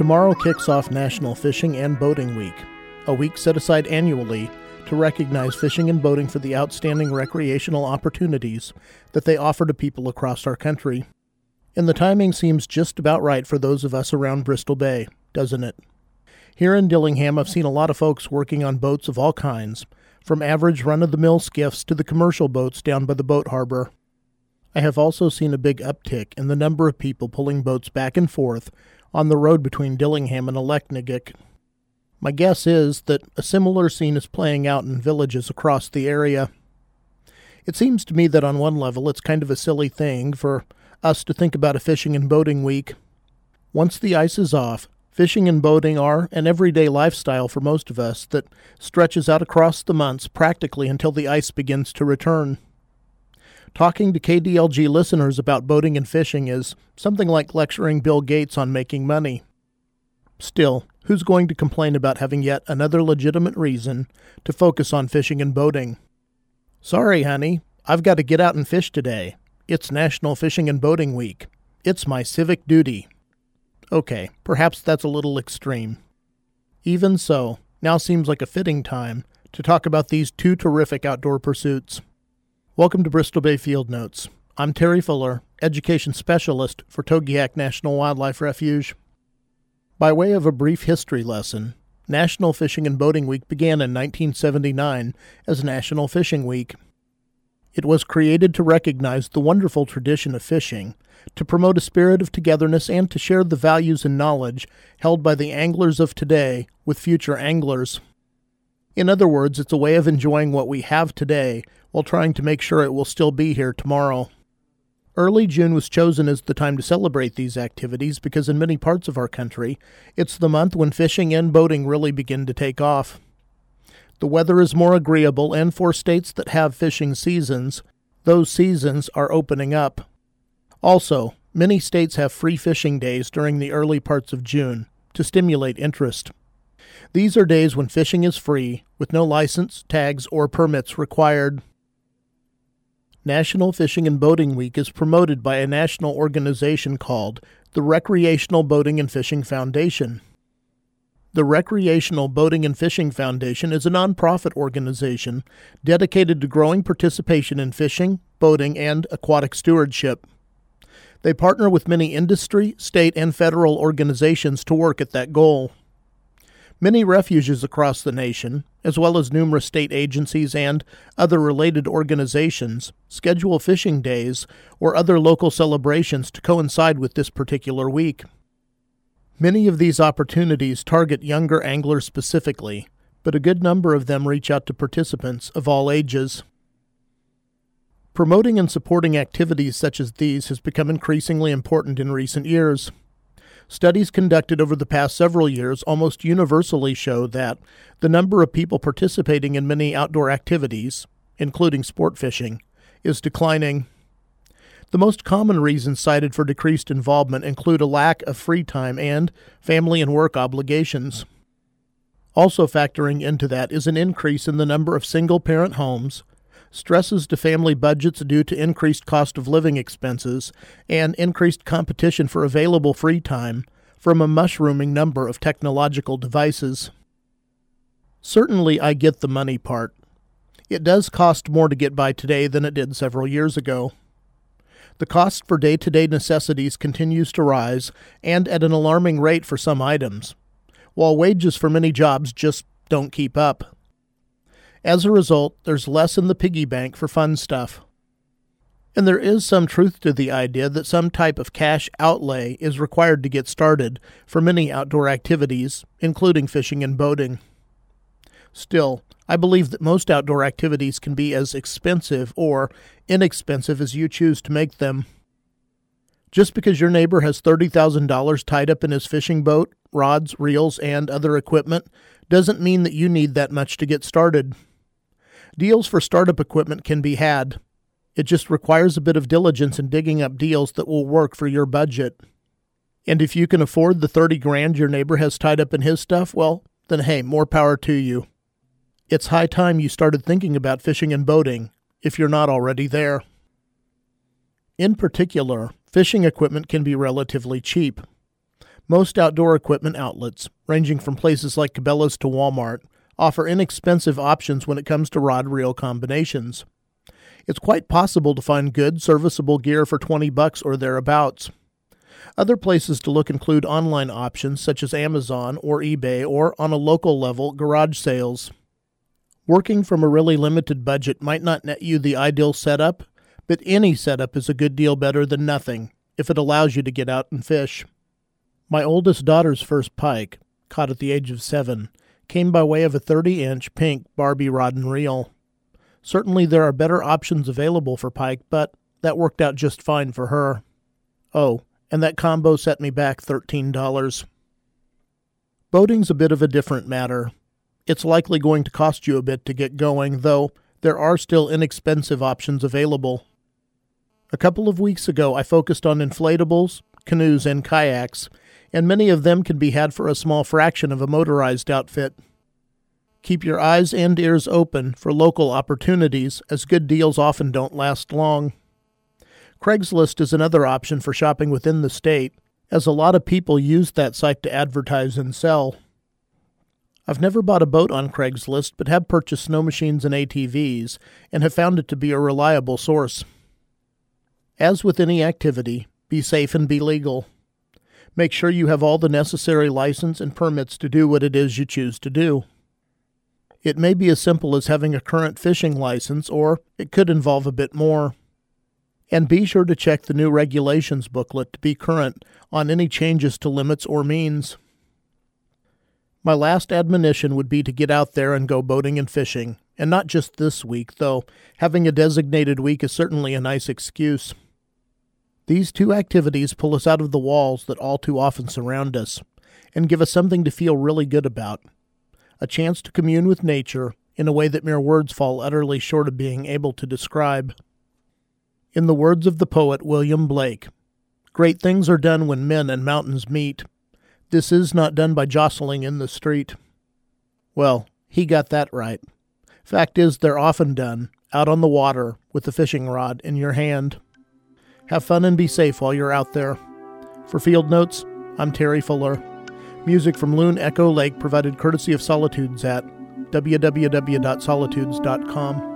Tomorrow kicks off National Fishing and Boating Week, a week set aside annually to recognize fishing and boating for the outstanding recreational opportunities that they offer to people across our country. And the timing seems just about right for those of us around Bristol Bay, doesn't it? Here in Dillingham, I've seen a lot of folks working on boats of all kinds, from average run-of-the-mill skiffs to the commercial boats down by the boat harbor. I have also seen a big uptick in the number of people pulling boats back and forth on the road between Dillingham and Aleknagik. My guess is that a similar scene is playing out in villages across the area. It seems to me that on one level it's kind of a silly thing for us to think about a fishing and boating week. Once the ice is off, fishing and boating are an everyday lifestyle for most of us that stretches out across the months practically until the ice begins to return. Talking to KDLG listeners about boating and fishing is something like lecturing Bill Gates on making money. Still, who's going to complain about having yet another legitimate reason to focus on fishing and boating? Sorry, honey, I've got to get out and fish today. It's National Fishing and Boating Week. It's my civic duty. Okay, perhaps that's a little extreme. Even so, now seems like a fitting time to talk about these two terrific outdoor pursuits. Welcome to Bristol Bay Field Notes. I'm Terry Fuller, Education Specialist for Togiak National Wildlife Refuge. By way of a brief history lesson, National Fishing and Boating Week began in 1979 as National Fishing Week. It was created to recognize the wonderful tradition of fishing, to promote a spirit of togetherness, and to share the values and knowledge held by the anglers of today with future anglers. In other words, it's a way of enjoying what we have today while trying to make sure it will still be here tomorrow. Early June was chosen as the time to celebrate these activities because in many parts of our country, it's the month when fishing and boating really begin to take off. The weather is more agreeable, and for states that have fishing seasons, those seasons are opening up. Also, many states have free fishing days during the early parts of June to stimulate interest. These are days when fishing is free, with no license, tags, or permits required. National Fishing and Boating Week is promoted by a national organization called the Recreational Boating and Fishing Foundation. The Recreational Boating and Fishing Foundation is a nonprofit organization dedicated to growing participation in fishing, boating, and aquatic stewardship. They partner with many industry, state, and federal organizations to work at that goal. Many refuges across the nation, as well as numerous state agencies and other related organizations, schedule fishing days or other local celebrations to coincide with this particular week. Many of these opportunities target younger anglers specifically, but a good number of them reach out to participants of all ages. Promoting and supporting activities such as these has become increasingly important in recent years. Studies conducted over the past several years almost universally show that the number of people participating in many outdoor activities, including sport fishing, is declining. The most common reasons cited for decreased involvement include a lack of free time and family and work obligations. Also factoring into that is an increase in the number of single-parent homes, stresses to family budgets due to increased cost of living expenses, and increased competition for available free time from a mushrooming number of technological devices. Certainly, I get the money part. It does cost more to get by today than it did several years ago. The cost for day-to-day necessities continues to rise, and at an alarming rate for some items, while wages for many jobs just don't keep up. As a result, there's less in the piggy bank for fun stuff. And there is some truth to the idea that some type of cash outlay is required to get started for many outdoor activities, including fishing and boating. Still, I believe that most outdoor activities can be as expensive or inexpensive as you choose to make them. Just because your neighbor has $30,000 tied up in his fishing boat, rods, reels, and other equipment doesn't mean that you need that much to get started. Deals for startup equipment can be had. It just requires a bit of diligence in digging up deals that will work for your budget. And if you can afford the $30,000 your neighbor has tied up in his stuff, well, then hey, more power to you. It's high time you started thinking about fishing and boating, if you're not already there. In particular, fishing equipment can be relatively cheap. Most outdoor equipment outlets, ranging from places like Cabela's to Walmart, offer inexpensive options when it comes to rod-reel combinations. It's quite possible to find good, serviceable gear for $20 or thereabouts. Other places to look include online options such as Amazon or eBay, or on a local level, garage sales. Working from a really limited budget might not net you the ideal setup, but any setup is a good deal better than nothing if it allows you to get out and fish. My oldest daughter's first pike, caught at the age of 7, came by way of a 30-inch pink Barbie rod and reel. Certainly there are better options available for pike, but that worked out just fine for her. Oh, and that combo set me back $13. Boating's a bit of a different matter. It's likely going to cost you a bit to get going, though there are still inexpensive options available. A couple of weeks ago, I focused on inflatables, canoes, and kayaks, and many of them can be had for a small fraction of a motorized outfit. Keep your eyes and ears open for local opportunities, as good deals often don't last long. Craigslist is another option for shopping within the state, as a lot of people use that site to advertise and sell. I've never bought a boat on Craigslist, but have purchased snow machines and ATVs, and have found it to be a reliable source. As with any activity, be safe and be legal. Make sure you have all the necessary license and permits to do what it is you choose to do. It may be as simple as having a current fishing license, or it could involve a bit more. And be sure to check the new regulations booklet to be current on any changes to limits or means. My last admonition would be to get out there and go boating and fishing, and not just this week, though having a designated week is certainly a nice excuse. These two activities pull us out of the walls that all too often surround us, and give us something to feel really good about. A chance to commune with nature in a way that mere words fall utterly short of being able to describe. In the words of the poet William Blake, "Great things are done when men and mountains meet. This is not done by jostling in the street." Well, he got that right. Fact is, they're often done out on the water with the fishing rod in your hand. Have fun and be safe while you're out there. For Field Notes, I'm Terry Fuller. Music from Loon Echo Lake provided courtesy of Solitudes at www.solitudes.com.